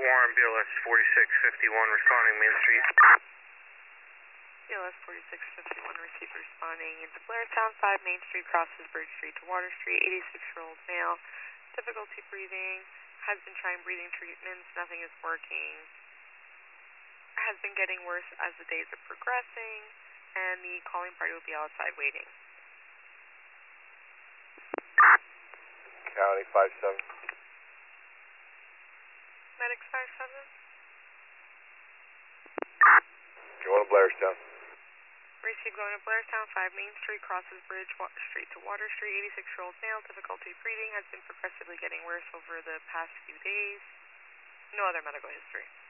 Warren, BLS 4651, responding Main Street. BLS 4651, receive responding into Blairstown, 5 Main Street, crosses Bridge Street to Water Street, 86-year-old male, difficulty breathing, has been trying breathing treatments, nothing is working, has been getting worse as the days are progressing, and the calling party will be outside waiting. County 57. Medics 57? Going to Blairstown. Receive going to Blairstown, 5 Main Street, crosses Bridge Street to Water Street, 86-year-old male, difficulty breathing, has been progressively getting worse over the past few days. No other medical history.